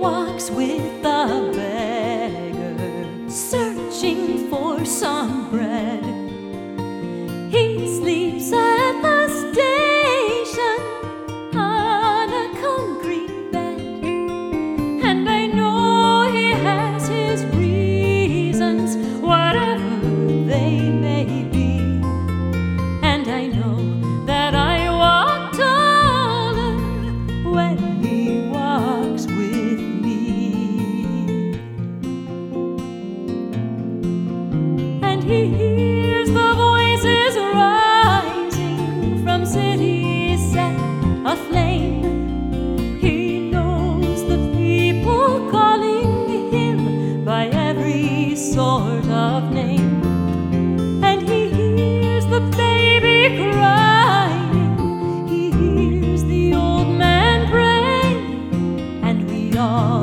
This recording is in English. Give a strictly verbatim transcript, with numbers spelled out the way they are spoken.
walks with the beggar, searching for some bread. He sleeps at the station on a concrete bed, and I know he has his reasons, whatever they may be. And I know that I walk taller when he walks with me. And he hears the voices rising from cities set aflame. He knows the people calling him by every sort of name. And he hears the baby crying, he hears the old man praying, and we all